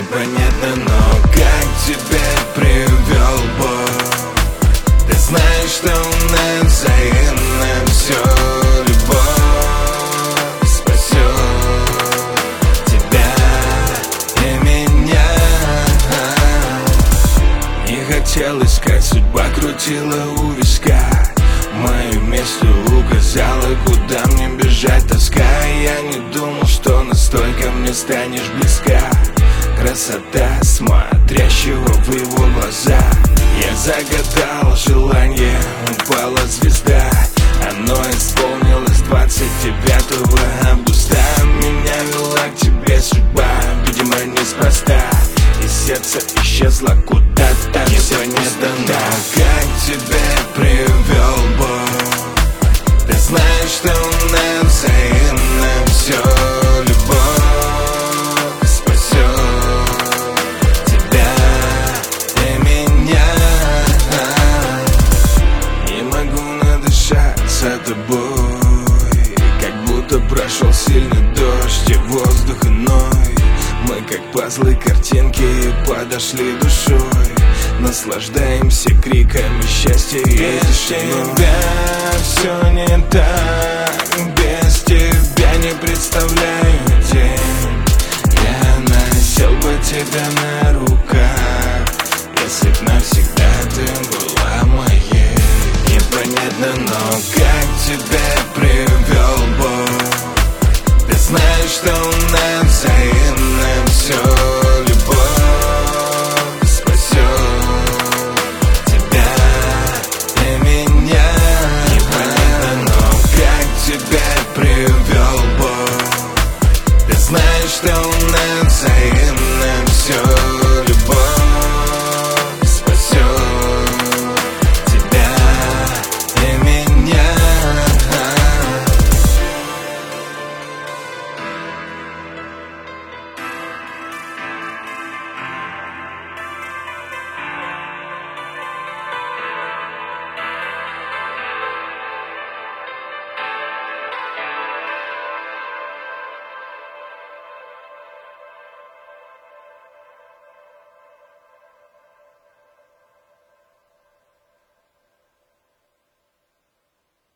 Непонятно, но как тебя привел Бог. Ты знаешь, что у нас взаимно все. Любовь спасет тебя и меня. Не хотел искать, судьба крутила у виска. Мое место указала, куда мне бежать, тоска. Я не думал, что настолько мне станешь близка. Красота смотрящего в его глаза. Я загадал желание, упала звезда. Оно исполнилось 29 августа. Меня вела к тебе судьба, видимо, неспроста. И сердце исчезло куда-то. Непонятно, но как тебя привел Бог. Ты знаешь, что у нас взаимно все. Любовь спасет тебя и меня. Не могу надышаться тобой, как будто прошел сильный дождь и воздух иной. Мы как пазлы, картинки подошли душой. Наслаждаемся криками счастья и тишиной. Без тебя все не так, без тебя не представляю день. Я носил бы тебя на руках, если б навсегда ты была моей. Непонятно, но как тебя привел Бог. Ты знаешь, что у нас взаимно все. Любовь спасет тебя и меня. Непонятно, но как тебя привел Бог. Ты знаешь, что у нас взаимно все.